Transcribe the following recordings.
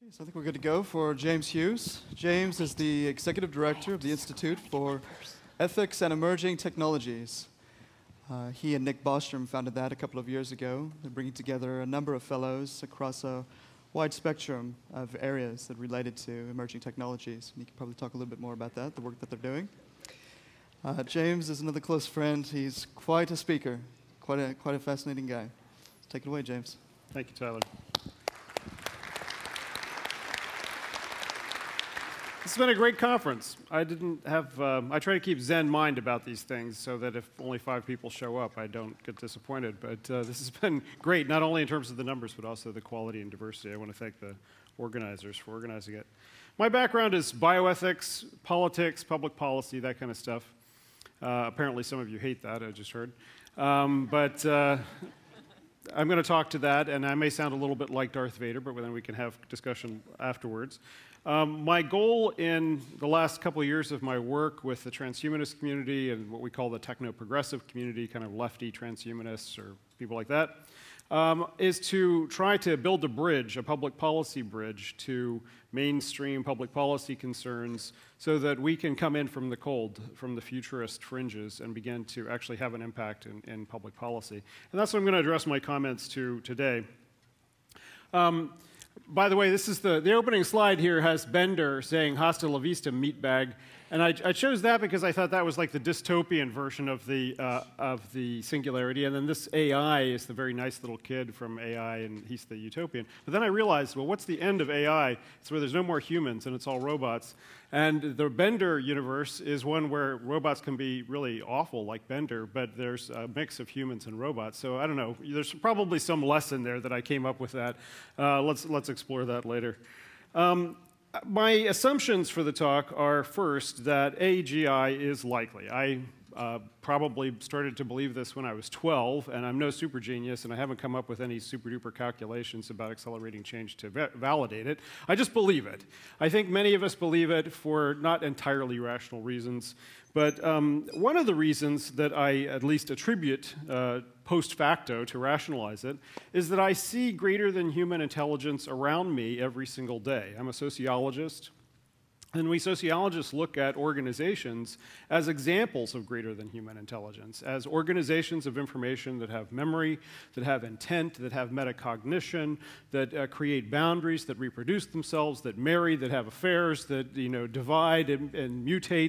So I think we're good to go for James Hughes. James is the Executive Director of the Institute for Ethics and Emerging Technologies. He and Nick Bostrom founded that a couple of years ago. They're bringing together a number of fellows across a wide spectrum of areas that related to emerging technologies. And you can probably talk a little bit more about that, the work that they're doing. James is another close friend. He's quite a speaker, quite a fascinating guy. Take it away, James. Thank you, Tyler. It's been a great conference. I try to keep Zen mind about these things so that if only 5 people show up, I don't get disappointed. But this has been great, not only in terms of the numbers, but also the quality and diversity. I want to thank the organizers for organizing it. My background is bioethics, politics, public policy, that kind of stuff. Apparently some of you hate that, I just heard. But I'm going to talk to that, and I may sound a little bit like Darth Vader, but then we can have discussion afterwards. My goal in the last couple of years of my work with the transhumanist community and what we call the techno-progressive community, kind of lefty transhumanists or people like that, is to try to build a bridge, a public policy bridge, to mainstream public policy concerns so that we can come in from the cold, from the futurist fringes, and begin to actually have an impact in public policy. And that's what I'm going to address my comments to today. By the way, this is the opening slide here has Bender saying "Hasta la vista, meatbag," and I chose that because I thought that was like the dystopian version of the singularity, and then this AI is the very nice little kid from AI, and he's the utopian. But then I realized, well, what's the end of AI? It's where there's no more humans and it's all robots. And the Bender universe is one where robots can be really awful, like Bender, but there's a mix of humans and robots. So I don't know. There's probably some lesson there that I came up with that. Let's explore that later. My assumptions for the talk are, first, that AGI is likely. I probably started to believe this when I was 12, and I'm no super genius, and I haven't come up with any super-duper calculations about accelerating change to validate it. I just believe it. I think many of us believe it for not entirely rational reasons, but one of the reasons that I at least attribute post facto to rationalize it is that I see greater than human intelligence around me every single day. I'm a sociologist. And we sociologists look at organizations as examples of greater than human intelligence, as organizations of information that have memory, that have intent, that have metacognition, that create boundaries, that reproduce themselves, that marry, that have affairs, that divide and mutate.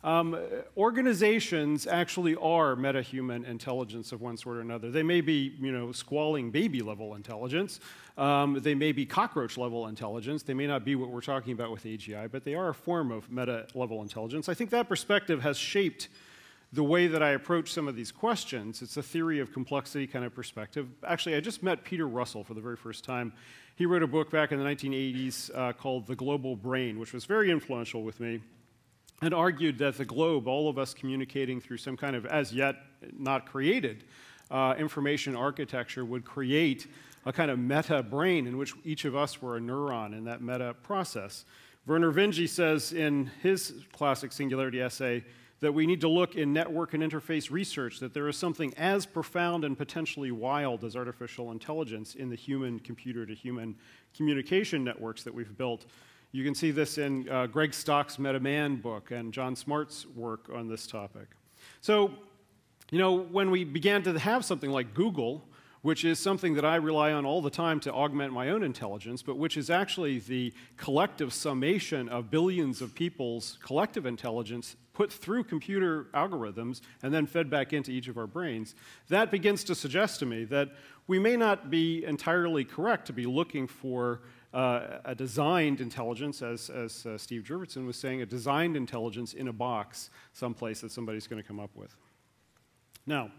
Organizations actually are meta-human intelligence of one sort or another. They may be, squalling baby-level intelligence. They may be cockroach-level intelligence. They may not be what we're talking about with AGI, but they are a form of meta-level intelligence. I think that perspective has shaped the way that I approach some of these questions. It's a theory of complexity kind of perspective. Actually, I just met Peter Russell for the very first time. He wrote a book back in the 1980s called The Global Brain, which was very influential with me, and argued that the globe, all of us communicating through some kind of as yet not created information architecture, would create a kind of meta brain in which each of us were a neuron in that meta process. Werner Vinge says in his classic singularity essay that we need to look in network and interface research that there is something as profound and potentially wild as artificial intelligence in the human computer-to-human communication networks that we've built. You can see this in Greg Stock's MetaMan book and John Smart's work on this topic. So, when we began to have something like Google, which is something that I rely on all the time to augment my own intelligence, but which is actually the collective summation of billions of people's collective intelligence put through computer algorithms and then fed back into each of our brains, that begins to suggest to me that we may not be entirely correct to be looking for a designed intelligence, as Steve Jurvetson was saying, a designed intelligence in a box someplace that somebody's going to come up with. Now,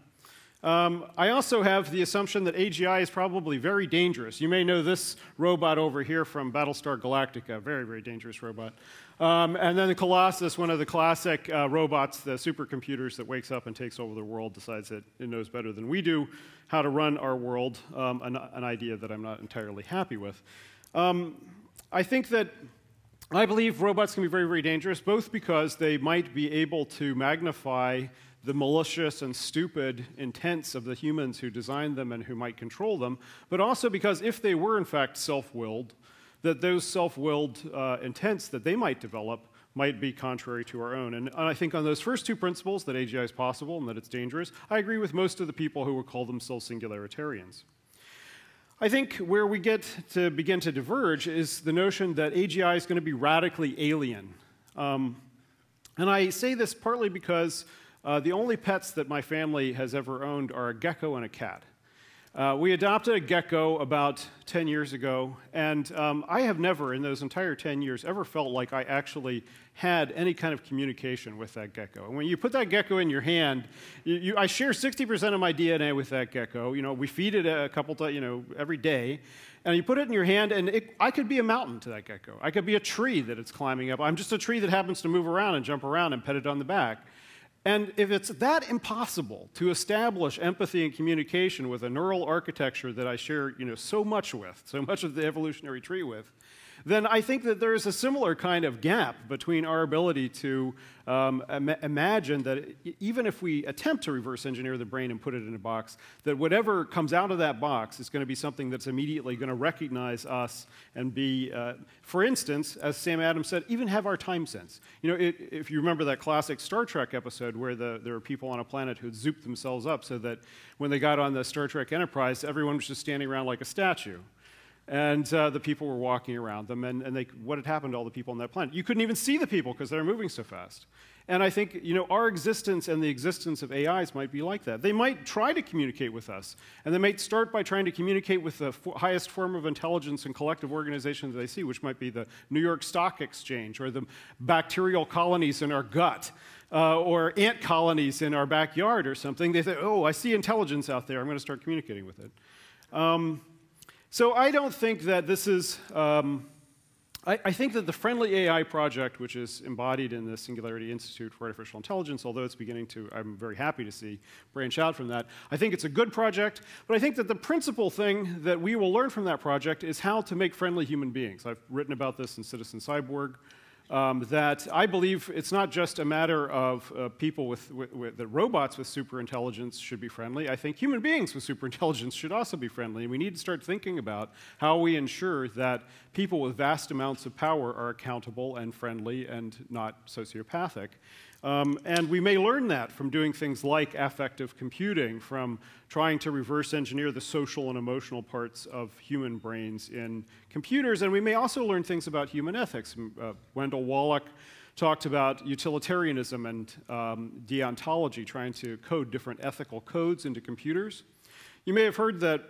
I also have the assumption that AGI is probably very dangerous. You may know this robot over here from Battlestar Galactica, very, very dangerous robot. And then the Colossus, one of the classic robots, the supercomputers that wakes up and takes over the world, decides that it knows better than we do how to run our world, an idea that I'm not entirely happy with. I believe robots can be very, very dangerous, both because they might be able to magnify the malicious and stupid intents of the humans who designed them and who might control them, but also because if they were in fact self-willed, that those self-willed intents that they might develop might be contrary to our own. And I think on those first two principles, that AGI is possible and that it's dangerous, I agree with most of the people who would call themselves singularitarians. I think where we get to begin to diverge is the notion that AGI is going to be radically alien. And I say this partly because the only pets that my family has ever owned are a gecko and a cat. We adopted a gecko about 10 years ago, and I have never, in those entire 10 years, ever felt like I actually had any kind of communication with that gecko. And when you put that gecko in your hand, I share 60% of my DNA with that gecko. You know, we feed it a couple times, every day. And you put it in your hand, and I could be a mountain to that gecko. I could be a tree that it's climbing up. I'm just a tree that happens to move around and jump around and pet it on the back. And if it's that impossible to establish empathy and communication with a neural architecture that I share, so much of the evolutionary tree with, then I think that there is a similar kind of gap between our ability to imagine that even if we attempt to reverse engineer the brain and put it in a box, that whatever comes out of that box is going to be something that's immediately going to recognize us and be, for instance, as Sam Adams said, even have our time sense. If you remember that classic Star Trek episode where there were people on a planet who had zooped themselves up so that when they got on the Star Trek Enterprise, everyone was just standing around like a statue. And the people were walking around them, and what had happened to all the people on that planet? You couldn't even see the people because they were moving so fast. And I think our existence and the existence of AIs might be like that. They might try to communicate with us, and they might start by trying to communicate with the highest form of intelligence and collective organization that they see, which might be the New York Stock Exchange or the bacterial colonies in our gut. Or ant colonies in our backyard or something. They say, oh, I see intelligence out there. I'm going to start communicating with it. So I don't think that this is, I think that the Friendly AI project, which is embodied in the Singularity Institute for Artificial Intelligence, although it's beginning to, I'm very happy to see, branch out from that, I think it's a good project, but I think that the principal thing that we will learn from that project is how to make friendly human beings. I've written about this in Citizen Cyborg. That I believe it's not just a matter of people that robots with superintelligence should be friendly. I think human beings with superintelligence should also be friendly. And we need to start thinking about how we ensure that people with vast amounts of power are accountable and friendly and not sociopathic. And we may learn that from doing things like affective computing, from trying to reverse engineer the social and emotional parts of human brains in computers. And we may also learn things about human ethics. Wendell Wallach talked about utilitarianism and deontology, trying to code different ethical codes into computers. You may have heard that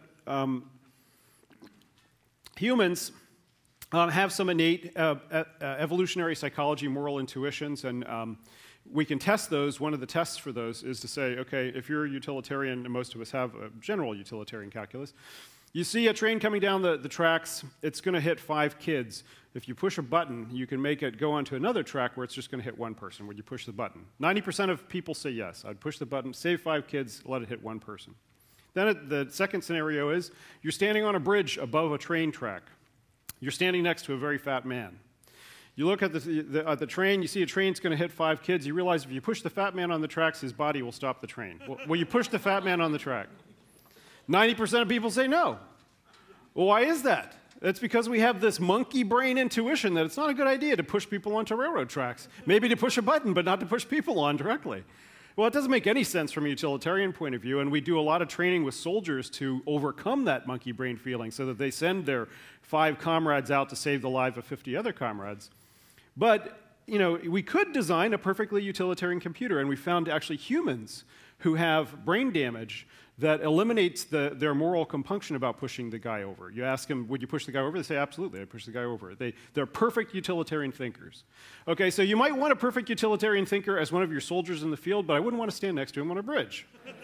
humans have some innate evolutionary psychology, moral intuitions, and we can test those. One of the tests for those is to say, okay, if you're a utilitarian, and most of us have a general utilitarian calculus, you see a train coming down the tracks, it's going to hit 5 kids. If you push a button, you can make it go onto another track where it's just going to hit 1 person. Would you push the button? 90% of people say yes. I'd push the button, save 5 kids, let it hit 1 person. Then the second scenario is you're standing on a bridge above a train track. You're standing next to a very fat man. You look at the train, you see a train's going to hit 5 kids. You realize if you push the fat man on the tracks, his body will stop the train. Will you push the fat man on the track? 90% of people say no. Well, why is that? It's because we have this monkey brain intuition that it's not a good idea to push people onto railroad tracks. Maybe to push a button, but not to push people on directly. Well, it doesn't make any sense from a utilitarian point of view, and we do a lot of training with soldiers to overcome that monkey brain feeling so that they send their 5 comrades out to save the life of 50 other comrades. But, we could design a perfectly utilitarian computer, and we found actually humans who have brain damage that eliminates their moral compunction about pushing the guy over. You ask them, would you push the guy over? They say, absolutely, I'd push the guy over. They're perfect utilitarian thinkers. Okay, so you might want a perfect utilitarian thinker as one of your soldiers in the field, but I wouldn't want to stand next to him on a bridge.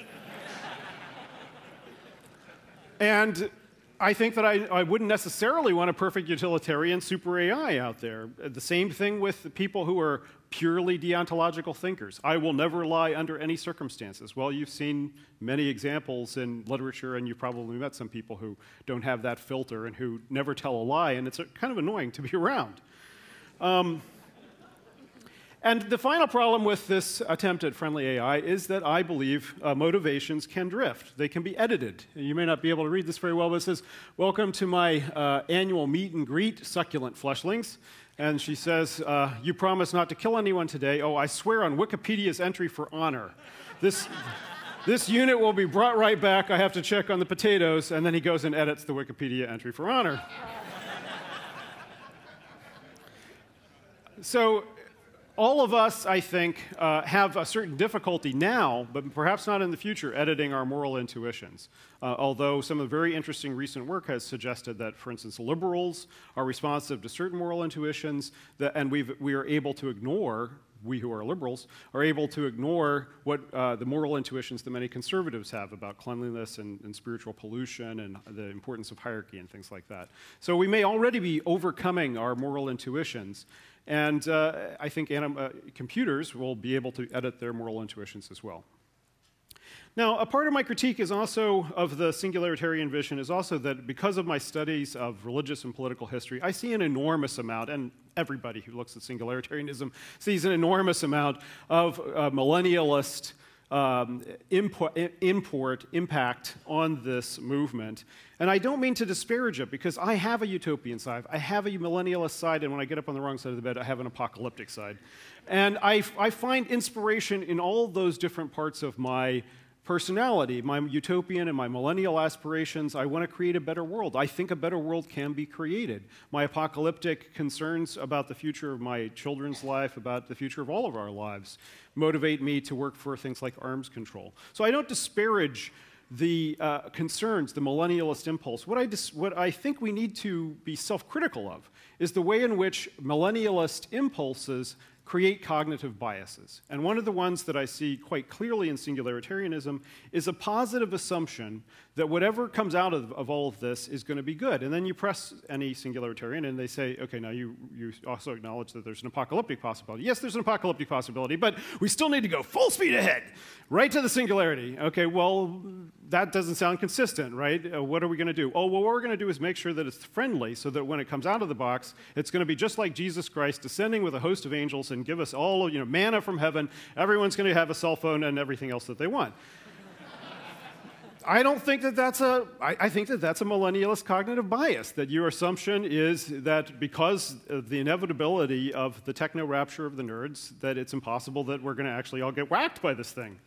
And I think that I wouldn't necessarily want a perfect utilitarian super AI out there. The same thing with the people who are purely deontological thinkers. I will never lie under any circumstances. Well, you've seen many examples in literature, and you've probably met some people who don't have that filter and who never tell a lie, and it's kind of annoying to be around. And the final problem with this attempt at friendly AI is that I believe motivations can drift. They can be edited. You may not be able to read this very well, but it says, "Welcome to my annual meet and greet, succulent fleshlings." And she says, "You promise not to kill anyone today. Oh, I swear on Wikipedia's entry for honor. This unit will be brought right back. I have to check on the potatoes." And then he goes and edits the Wikipedia entry for honor. So all of us, I think, have a certain difficulty now, but perhaps not in the future, editing our moral intuitions. Although some of the very interesting recent work has suggested that, for instance, liberals are responsive to certain moral intuitions, and we are able to ignore, we who are liberals, are able to ignore what the moral intuitions that many conservatives have about cleanliness and spiritual pollution and the importance of hierarchy and things like that. So we may already be overcoming our moral intuitions. And I think computers will be able to edit their moral intuitions as well. Now, a part of my critique is also of the singularitarian vision is also that because of my studies of religious and political history, I see an enormous amount, and everybody who looks at singularitarianism sees an enormous amount of millennialist impact on this movement. And I don't mean to disparage it, because I have a utopian side, I have a millennialist side, and when I get up on the wrong side of the bed, I have an apocalyptic side. And I find inspiration in all those different parts of my personality, my utopian and my millennial aspirations. I want to create a better world. I think a better world can be created. My apocalyptic concerns about the future of my children's life, about the future of all of our lives, motivate me to work for things like arms control. So I don't disparage the concerns, the millennialist impulse. What I think we need to be self-critical of is the way in which millennialist impulses create cognitive biases. And one of the ones that I see quite clearly in singularitarianism is a positive assumption that whatever comes out of all of this is going to be good. And then you press any singularitarian and they say, okay, now you also acknowledge that there's an apocalyptic possibility. Yes, there's an apocalyptic possibility, but we still need to go full speed ahead, right to the singularity. Okay, well, that doesn't sound consistent, right? What are we going to do? Oh, well, what we're going to do is make sure that it's friendly so that when it comes out of the box, it's going to be just like Jesus Christ descending with a host of angels and give us all, manna from heaven. Everyone's going to have a cell phone and everything else that they want. I don't think that I think that that's a millennialist cognitive bias, that your assumption is that because of the inevitability of the techno-rapture of the nerds, that it's impossible that we're going to actually all get whacked by this thing.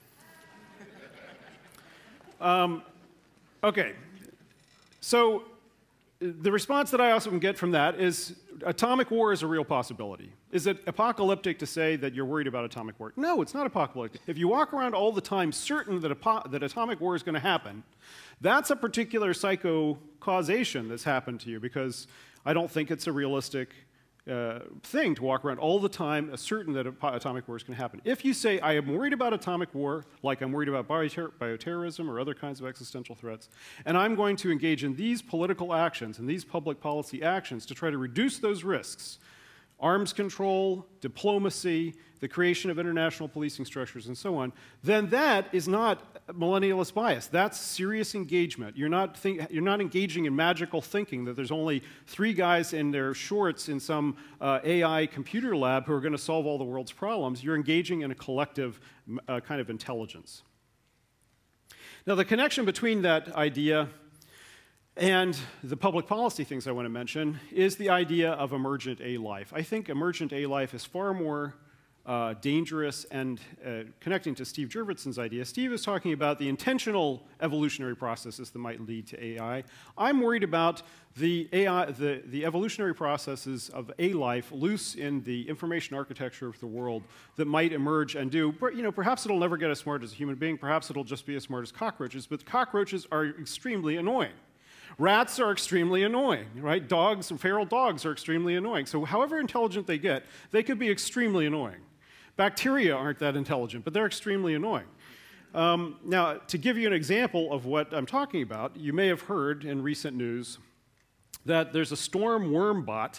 Okay, so the response that I often get from that is atomic war is a real possibility. Is it apocalyptic to say that you're worried about atomic war? No, it's not apocalyptic. If you walk around all the time certain that atomic war is going to happen, that's a particular psycho-causation that's happened to you, because I don't think it's a realistic thing to walk around all the time certain that atomic war is going to happen. If you say, I am worried about atomic war, like I'm worried about bioterrorism or other kinds of existential threats, and I'm going to engage in these political actions and these public policy actions to try to reduce those risks, arms control, diplomacy, the creation of international policing structures, and so on, then that is not millennialist bias. That's serious engagement. You're not engaging in magical thinking that there's only 3 guys in their shorts in some AI computer lab who are going to solve all the world's problems. You're engaging in a collective kind of intelligence. Now, the connection between that idea and the public policy things I want to mention is the idea of emergent A-life. I think emergent A-life is far more dangerous, and connecting to Steve Jurvetson's idea, Steve is talking about the intentional evolutionary processes that might lead to AI. I'm worried about the evolutionary processes of A-life loose in the information architecture of the world that might emerge and do, perhaps it'll never get as smart as a human being, perhaps it'll just be as smart as cockroaches, but cockroaches are extremely annoying. Rats are extremely annoying, right? Dogs, feral dogs are extremely annoying. So however intelligent they get, they could be extremely annoying. Bacteria aren't that intelligent, but they're extremely annoying. Now, to give you an example of what I'm talking about, you may have heard in recent news that there's a storm worm bot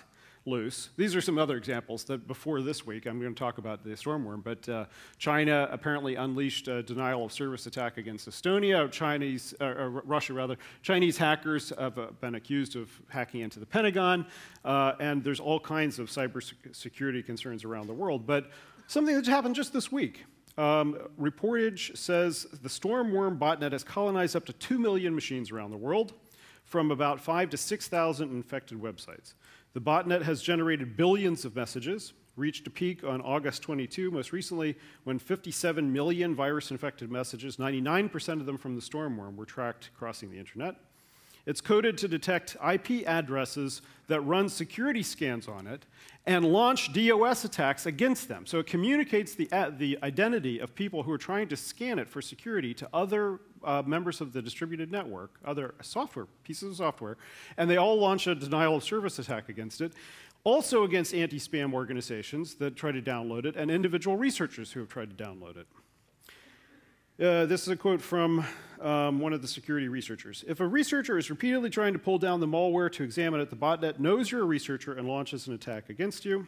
loose. These are some other examples that before this week, I'm going to talk about the Stormworm, but China apparently unleashed a denial of service attack against Estonia. Russia rather. Chinese hackers have been accused of hacking into the Pentagon, and there's all kinds of cybersecurity concerns around the world. But something that happened just this week. Reportage says the Stormworm botnet has colonized up to 2 million machines around the world from about 5,000 to 6,000 infected websites. The botnet has generated billions of messages, reached a peak on August 22, most recently, when 57 million virus-infected messages, 99% of them from the Stormworm, were tracked crossing the internet. It's coded to detect IP addresses that run security scans on it and launch DOS attacks against them. So it communicates the identity of people who are trying to scan it for security to other members of the distributed network, other pieces of software, and they all launch a denial of service attack against it. Also against anti-spam organizations that try to download it and individual researchers who have tried to download it. This is a quote from one of the security researchers. If a researcher is repeatedly trying to pull down the malware to examine it, the botnet knows you're a researcher and launches an attack against you.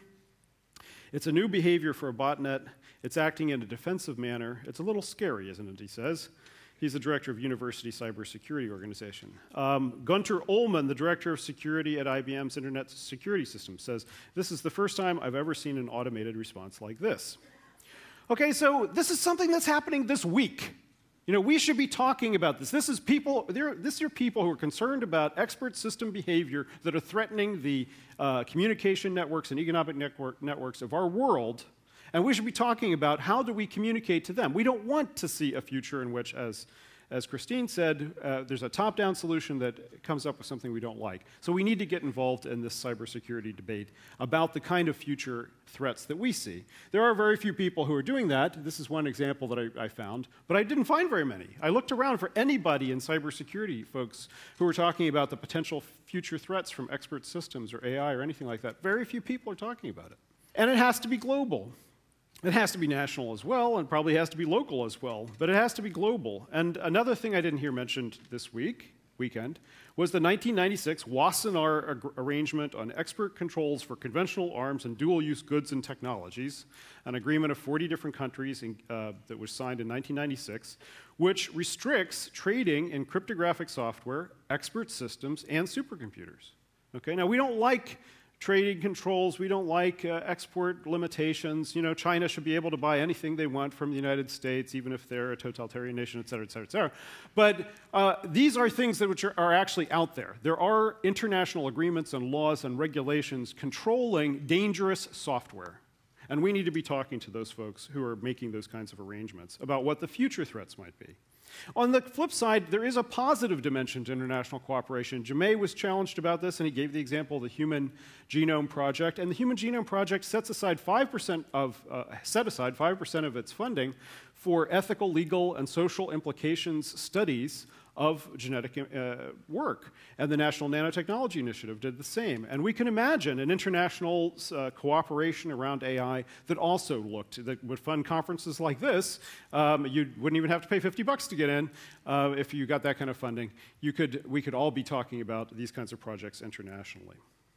It's a new behavior for a botnet. It's acting in a defensive manner. It's a little scary, isn't it, he says. He's the director of University Cybersecurity Organization. Gunter Ullman, the director of security at IBM's Internet Security System, says, "This is the first time I've ever seen an automated response like this." Okay, so this is something that's happening this week. You know, we should be talking about this. These are people who are concerned about expert system behavior that are threatening the communication networks and economic networks of our world, and we should be talking about how do we communicate to them. We don't want to see a future in which, as Christine said, there's a top-down solution that comes up with something we don't like. So we need to get involved in this cybersecurity debate about the kind of future threats that we see. There are very few people who are doing that. This is one example that I found, but I didn't find very many. I looked around for anybody in cybersecurity folks who were talking about the potential future threats from expert systems or AI or anything like that. Very few people are talking about it. And it has to be global. It has to be national as well, and probably has to be local as well, but it has to be global. And another thing I didn't hear mentioned this weekend, was the 1996 Wassenaar Arrangement on Expert Controls for Conventional Arms and Dual-Use Goods and Technologies, an agreement of 40 different countries that was signed in 1996, which restricts trading in cryptographic software, expert systems, and supercomputers. Okay, now we don't like trading controls, we don't like export limitations. You know, China should be able to buy anything they want from the United States, even if they're a totalitarian nation, et cetera, et cetera, et cetera. But these are things that which are actually out there. There are international agreements and laws and regulations controlling dangerous software. And we need to be talking to those folks who are making those kinds of arrangements about what the future threats might be. On the flip side, there is a positive dimension to international cooperation. Jaume was challenged about this, and he gave the example of the Human Genome Project. And the Human Genome Project set aside 5% of its funding for ethical, legal, and social implications studies of genetic work. And the National Nanotechnology Initiative did the same. And we can imagine an international cooperation around AI that also that would fund conferences like this. You wouldn't even have to pay $50 to get in if you got that kind of funding. We could all be talking about these kinds of projects internationally.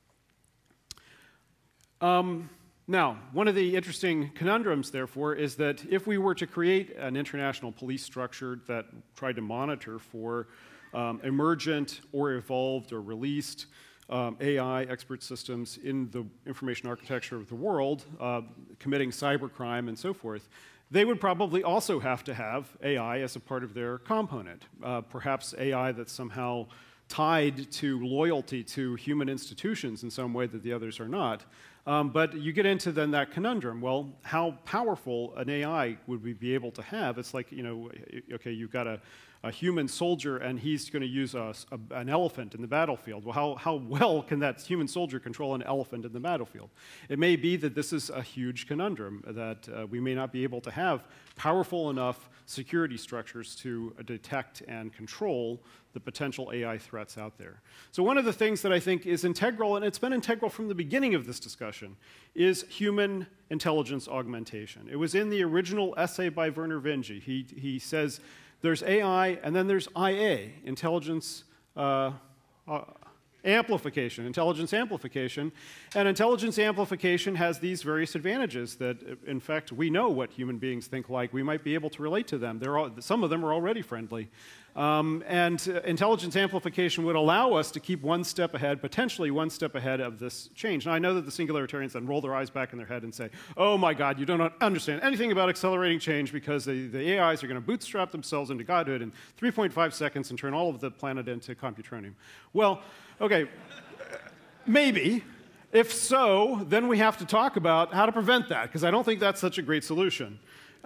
Now, one of the interesting conundrums, therefore, is that if we were to create an international police structure that tried to monitor for emergent or evolved or released AI expert systems in the information architecture of the world, committing cybercrime and so forth, they would probably also have to have AI as a part of their component, perhaps AI that's somehow tied to loyalty to human institutions in some way that the others are not. But you get into then that conundrum. Well, how powerful an AI would we be able to have? It's like, you know, okay, you've got a human soldier and he's going to use an elephant in the battlefield. Well, how well can that human soldier control an elephant in the battlefield? It may be that this is a huge conundrum, that we may not be able to have powerful enough security structures to detect and control the potential AI threats out there. So one of the things that I think is integral, and it's been integral from the beginning of this discussion, is human intelligence augmentation. It was in the original essay by Vernor Vinge. He says there's AI and then there's IA, intelligence amplification, intelligence amplification. And intelligence amplification has these various advantages that, in fact, we know what human beings think like. We might be able to relate to them. Some of them are already friendly. Intelligence amplification would allow us to keep one step ahead, potentially one step ahead of this change. Now, I know that the singularitarians then roll their eyes back in their head and say, oh my God, you don't understand anything about accelerating change because the AIs are going to bootstrap themselves into godhood in 3.5 seconds and turn all of the planet into computronium. Well, okay, maybe. If so, then we have to talk about how to prevent that, because I don't think that's such a great solution.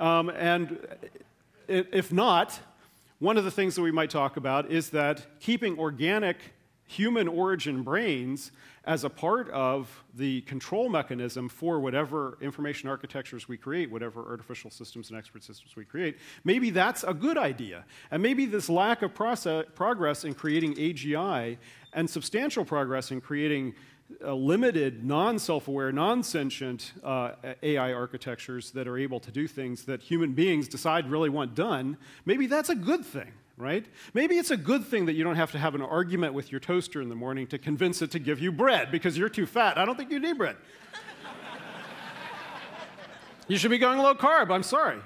If not, one of the things that we might talk about is that keeping organic human origin brains as a part of the control mechanism for whatever information architectures we create, whatever artificial systems and expert systems we create, maybe that's a good idea. And maybe this lack of progress in creating AGI and substantial progress in creating limited, non-self-aware, non-sentient AI architectures that are able to do things that human beings decide really want done, maybe that's a good thing, right? Maybe it's a good thing that you don't have to have an argument with your toaster in the morning to convince it to give you bread because you're too fat. I don't think you need bread. You should be going low carb, I'm sorry.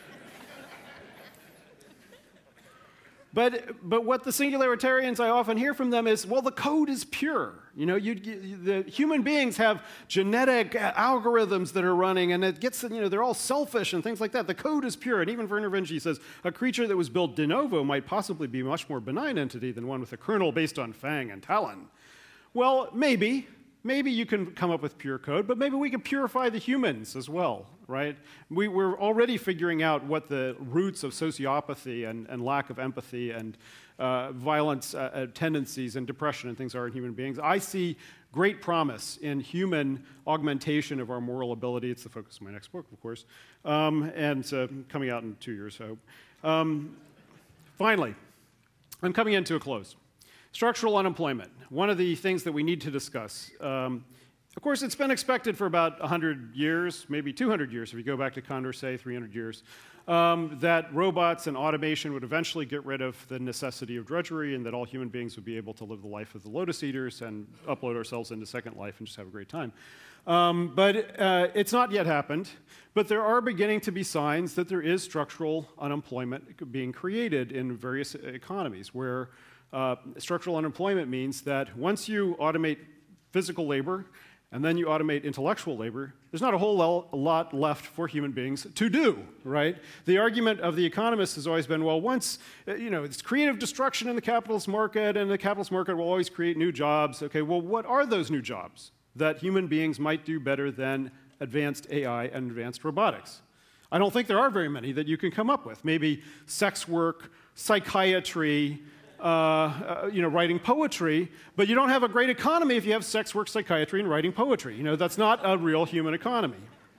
But what the singularitarians I often hear from them is, well, the code is pure. You know, the human beings have genetic algorithms that are running, and it gets, they're all selfish and things like that. The code is pure. And even Werner Vinge says a creature that was built de novo might possibly be a much more benign entity than one with a kernel based on Fang and Talon. Well, maybe. Maybe you can come up with pure code, but maybe we can purify the humans as well, right? We're already figuring out what the roots of sociopathy and lack of empathy and violence tendencies and depression and things are in human beings. I see great promise in human augmentation of our moral ability. It's the focus of my next book, of course, and coming out in 2 years, I hope. Finally, I'm coming into a close. Structural unemployment, one of the things that we need to discuss. Of course, it's been expected for about 100 years, maybe 200 years, if you go back to Condorcet, 300 years, that robots and automation would eventually get rid of the necessity of drudgery and that all human beings would be able to live the life of the lotus eaters and upload ourselves into Second Life and just have a great time. But it's not yet happened. But there are beginning to be signs that there is structural unemployment being created in various economies where structural unemployment means that once you automate physical labor and then you automate intellectual labor, there's not a whole lot left for human beings to do, right? The argument of the economists has always been, well, once, it's creative destruction in the capitalist market, and the capitalist market will always create new jobs. Okay, well, what are those new jobs that human beings might do better than advanced AI and advanced robotics? I don't think there are very many that you can come up with. Maybe sex work, psychiatry, writing poetry, but you don't have a great economy if you have sex work, psychiatry, and writing poetry. That's not a real human economy.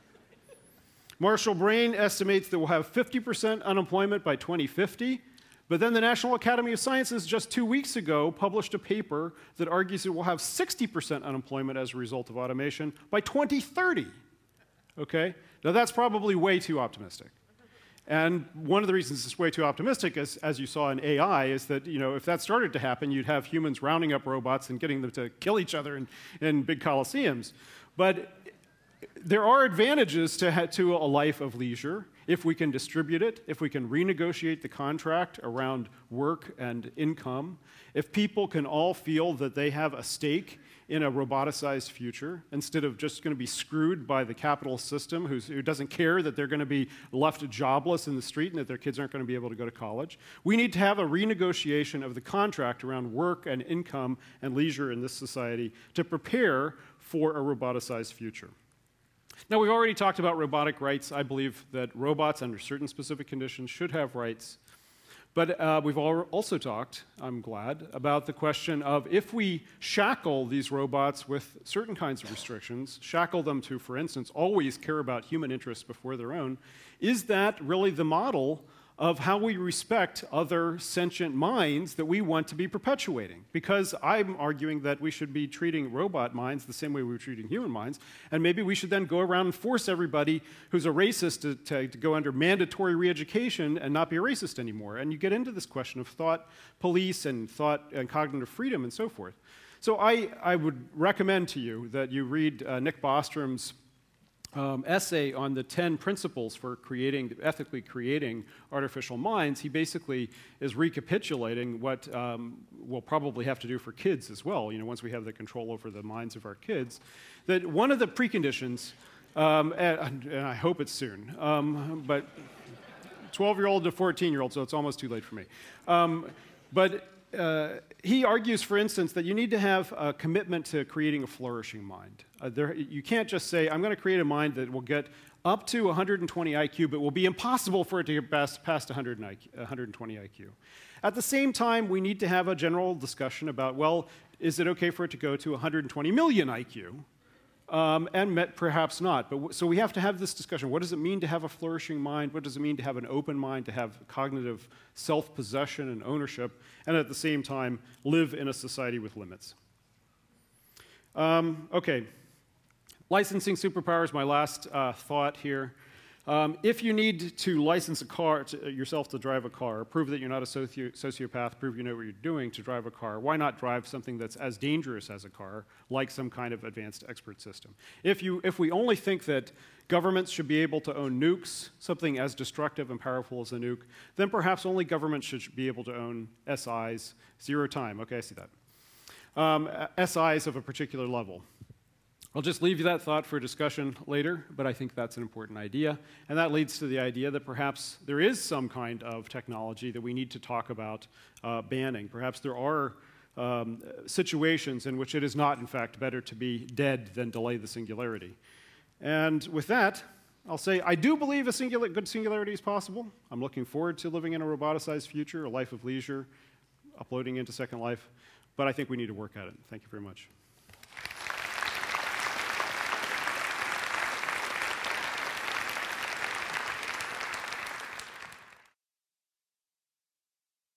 Marshall Brain estimates that we'll have 50% unemployment by 2050, but then the National Academy of Sciences just 2 weeks ago published a paper that argues that we'll have 60% unemployment as a result of automation by 2030. Okay? Now that's probably way too optimistic. And one of the reasons it's way too optimistic, as you saw in AI, is that if that started to happen, you'd have humans rounding up robots and getting them to kill each other in big coliseums. But there are advantages to a life of leisure if we can distribute it, if we can renegotiate the contract around work and income, if people can all feel that they have a stake in a roboticized future, instead of just going to be screwed by the capitalist system who doesn't care that they're going to be left jobless in the street and that their kids aren't going to be able to go to college. We need to have a renegotiation of the contract around work and income and leisure in this society to prepare for a roboticized future. Now, we've already talked about robotic rights. I believe that robots, under certain specific conditions, should have rights. But we've also talked, I'm glad, about the question of if we shackle these robots with certain kinds of restrictions, shackle them to, for instance, always care about human interests before their own, is that really the model of how we respect other sentient minds that we want to be perpetuating? Because I'm arguing that we should be treating robot minds the same way we were treating human minds, and maybe we should then go around and force everybody who's a racist to go under mandatory re-education and not be a racist anymore. And you get into this question of thought police and thought and cognitive freedom and so forth. So I would recommend to you that you read Nick Bostrom's essay on the 10 principles for ethically creating artificial minds. He basically is recapitulating what we'll probably have to do for kids as well, once we have the control over the minds of our kids, that one of the preconditions, and I hope it's soon, but 12-year-old to 14-year-old, so it's almost too late for me. He argues, for instance, that you need to have a commitment to creating a flourishing mind. You can't just say, I'm going to create a mind that will get up to 120 IQ, but will be impossible for it to get past 120 IQ. At the same time, we need to have a general discussion about, well, is it okay for it to go to 120 million IQ? And perhaps not. So we have to have this discussion. What does it mean to have a flourishing mind? What does it mean to have an open mind, to have cognitive self-possession and ownership, and at the same time live in a society with limits? Okay, licensing superpowers, my last thought here. If you need to license a car yourself to drive a car, prove that you're not a sociopath, prove you know what you're doing to drive a car, why not drive something that's as dangerous as a car, like some kind of advanced expert system? If we only think that governments should be able to own nukes, something as destructive and powerful as a nuke, then perhaps only governments should be able to own SIs, zero time. Okay, I see that. SIs of a particular level. I'll just leave you that thought for discussion later, but I think that's an important idea. And that leads to the idea that perhaps there is some kind of technology that we need to talk about banning. Perhaps there are situations in which it is not, in fact, better to be dead than delay the singularity. And with that, I'll say I do believe a good singularity is possible. I'm looking forward to living in a roboticized future, a life of leisure, uploading into Second Life, but I think we need to work at it. Thank you very much.